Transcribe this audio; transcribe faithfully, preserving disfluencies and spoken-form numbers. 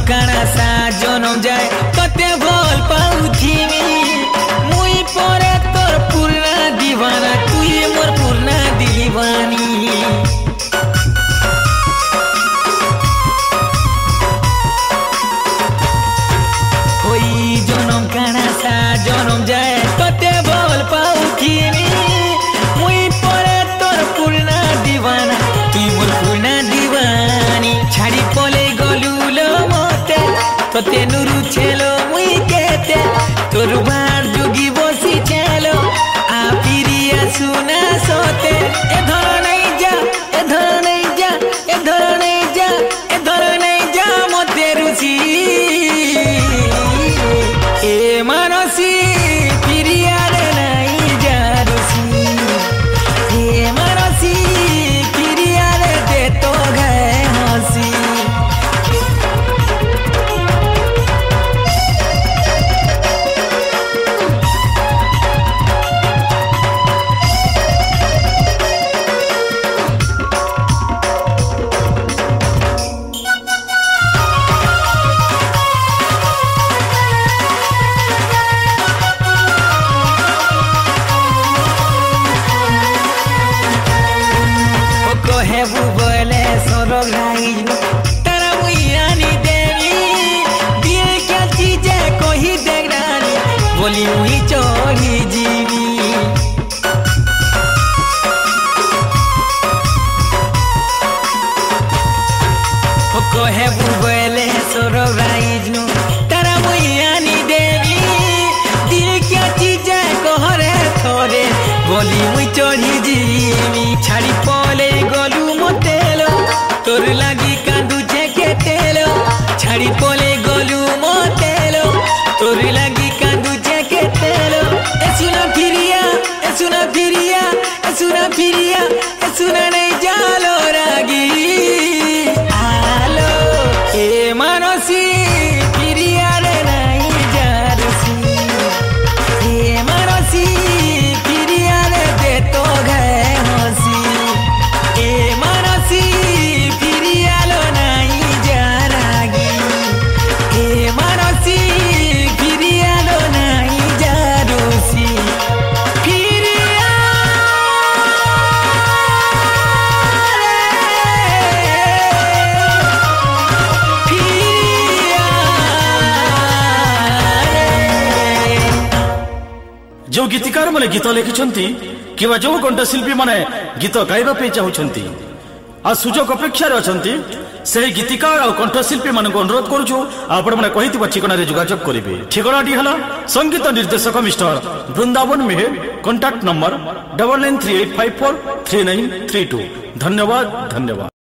काना सा जनम जाए कते भल पाउथिमी मुई परे तोर पूर्णा दीवाना तुई मोर पूर्णा दीवानी होई जनम काना सा जनम जाए कते भल पाउथिमी मुई परे तोर पूर्णा दीवाना तुई मोर पूर्णा दीवानी छाड़ी पले गलू लो मते तोते नुरु छेलो मुई केते तोर बार जोगी बसी छेलो आ पिरिया सुना सोते ए धर नहीं जा ए धर नहीं जा ए धर नहीं जा ए धर नहीं जा मते रुचि ए मानसी पिरिया रे नहीं जा रुचि ए मानसी पिरिया रे दे तो गए हंसी हेबू बोले सोरो घाई तारा मुइयानी देवी दिए क्या चीजे कोही देखरानी बोली मुई चोरी जीवी को हेबू बोले सोरो घाई तारा मुइयानी देवी दिए क्या चीजे कोहरे थोरे बोली मुई चोरी जीवी छाड़ी पले गलू मोतेलो तोर लागी कांदू केटेलो छाड़ी पले गलू मोतेलो तोर लागी कांदू केटेलो ए सुना फिरिया ए सुना फिरिया ए सुना फिरिया ए सुना नहीं जालो रागी आलो ए मानसी फिरिया रे नहीं जारसी ए मानसी फिरिया रे दे तो गए हंसी ए मानसी फिरिया लो नहीं जारागी ए मानसी फिरिया लो नहीं जारूसी फिरिया जो गीतिकार माने गीत लिखिछंती किबा जो कंठशिल्पी माने गीत गाइबा पे चाहुछंती आ सुजोग अपेक्षा रे अछंती से गीतिकार और कंठशिल्पी मान अनुरोध करूछु आपण माने कहितबा ठिकाना रे जोगाजोग करिवे ठिकानाटी हला संगीत निर्देशक mister Vrindavan Meher contact number double nine three eight five four three nine three two धन्यवाद धन्यवाद।